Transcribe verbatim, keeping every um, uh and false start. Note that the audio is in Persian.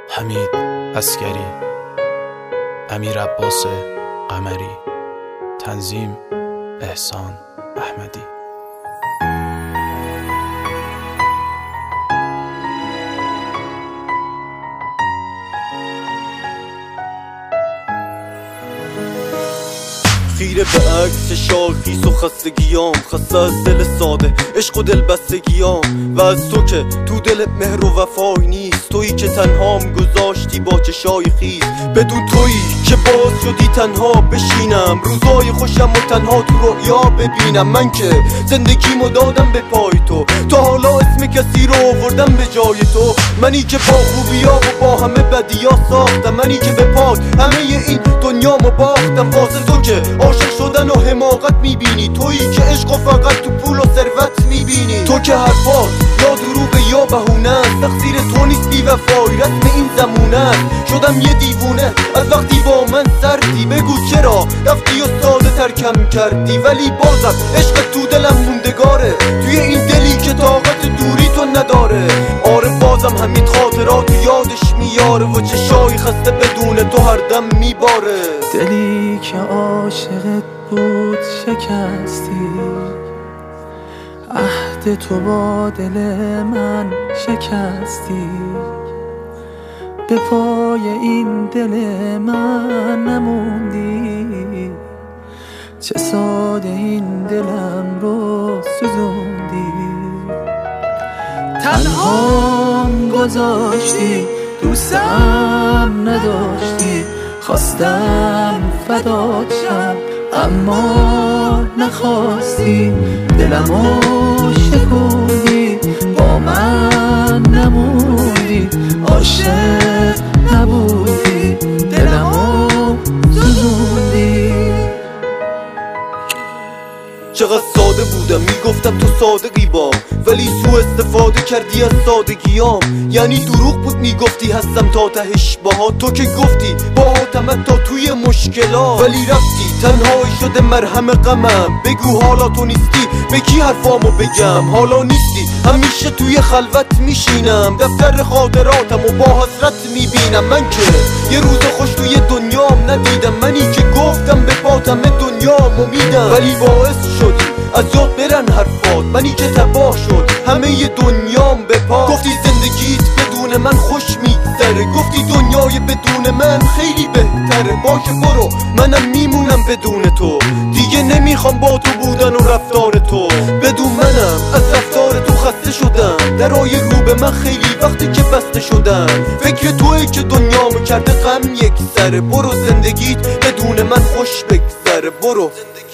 حمید عسکری، امیر عباس قمری، تنظیم احسان احمدی. خیره به عکس شاخیس و خستگیام، خسته از دل ساده عشق و دل بستگیام، و از تو که تو دلت مهر و وفای نیست، تویی که تنهام گذاشتی با چشای خیز، بدون تویی که باز شدی تنها بشینم، روزای خوشم و تنها تو رؤیا ببینم. من که زندگیمو دادم به پای تو، تا حالا اسم کسی رو آوردم به جای تو. منی که با خوبیا و با همه بدیا ساختم، منی که به پای همه این دنیامو باختم. واسه تو که عاشق شدن و حماقت میبینی، تویی که عشق و فقط تو پول و ثروت میبینی. تو که حرفات یا دروغ یا بهونه است، تقصیر تو نیست بی وفایی، رسم این زمونه. شدم یه دیوونه از وقتی با من سردی، بگو چرا رفتی و ساده ترکم کردی، ولی بازم عشق تو دلم موندگاره، توی این دلی که طاقت دوری تو نداره. آره بازم همین خاطرات یادش میاره و چشای خسته بدون تو هر دم میباره. دلی که عاشقت بود شکستی، عهد تو با دل من شکستی، به پای این دل من نموندی، چه ساده این دلم رو سوزوندی. تنهام گذاشتی، دوستم نداشتی، خواستم فدات شم اما نخواستی، دلمو شکوندی، با من نموندی، عاشق نبودی، دلمو سوزوندی. چقدر ساده بودم میگفتم تو صادقی با، ولی سو استفاده کردی از سادگیام. یعنی دروغ بود میگفتی هستم تا تهش باها، تو که گفتی با آتمت تا توی مشکلات، ولی رفتی تنهایی شده مرهم غمم. بگو حالا تو نیستی به کی حرفامو بگم، حالا نیستی همیشه توی خلوت میشینم، دفتر خاطراتم و با حسرت میبینم. من که یه روز خوش توی دنیام ندیدم، منی که گفتم به پاتم دنیامو میدم، ولی باعث شدی از یاد برن حرفات، منی که تباه شد همه ی دنیام به پا. گفتی زندگیت بدون من خوش میگذره، گفتی دنیای بدون من خیلی بهتره. باشه برو منم میمونم بدون تو، دیگه نمیخوام با تو بودن و رفتار تو. بدون منم از رفتار تو خسته شدم، درای رو به من خیلی وقتی که بسته شدن. فکر توی که دنیامو کرده غم یک سره، برو زندگیت بدون من خوش بگذره. برو